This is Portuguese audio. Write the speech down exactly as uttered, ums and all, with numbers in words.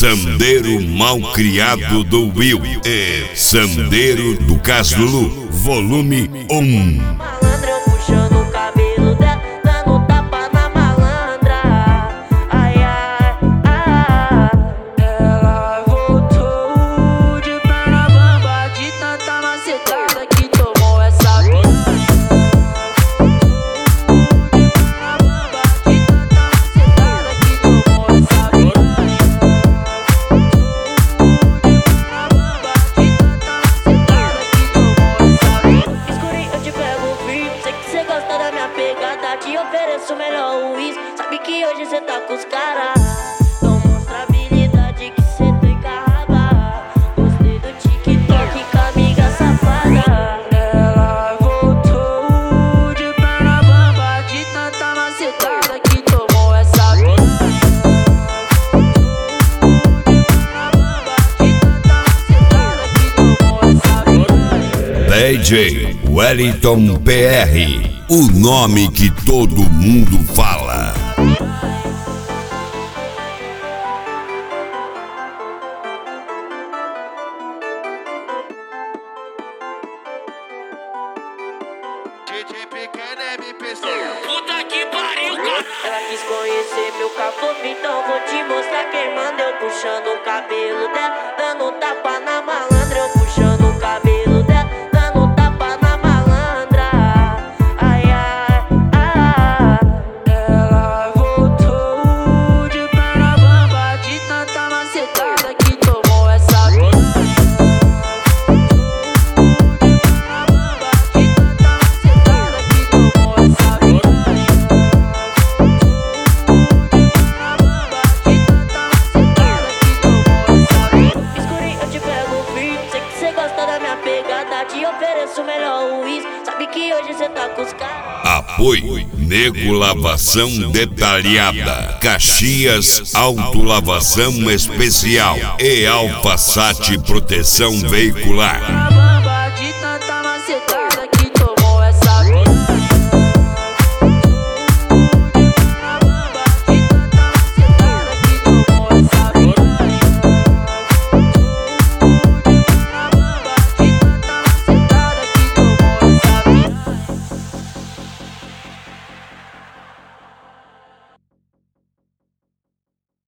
Sandeiro mal criado do Will e Sandeiro do Caslulu, volume um. Malandra, eu puxando o cabelo dela, dando tapa na malandra. Ai, ai, ai. Ela voltou de perna bamba, de tanta macetada que tomou essa piranha. Te ofereço o melhor uísque. Sabe que hoje cê tá com os caras. Então mostra a habilidade que cê tem carraba. Gostei do TikTok com a amiga safada. Ela voltou de perna bamba, de tanta macetada que tomou essa piranha. D J Wellington P R, o nome que todo mundo fala. Puta que pariu, cara. Ela quis conhecer meu cafofo, então vou te mostrar quem manda. Eu puxando o cabelo dela, dando tapa na malandra. Eu puxando o cabelo dela, dando tapa na malandra. Ai, ai, ai. Ela voltou de perna bamba, de tanta macetada que tomou essa piranha. Te ofereço o melhor uísque. Sabe que hoje cê tá com os caras. Apoio Nego Lavação Detalhada, Caxias Autolavação Especial e Alfasate Proteção Veicular.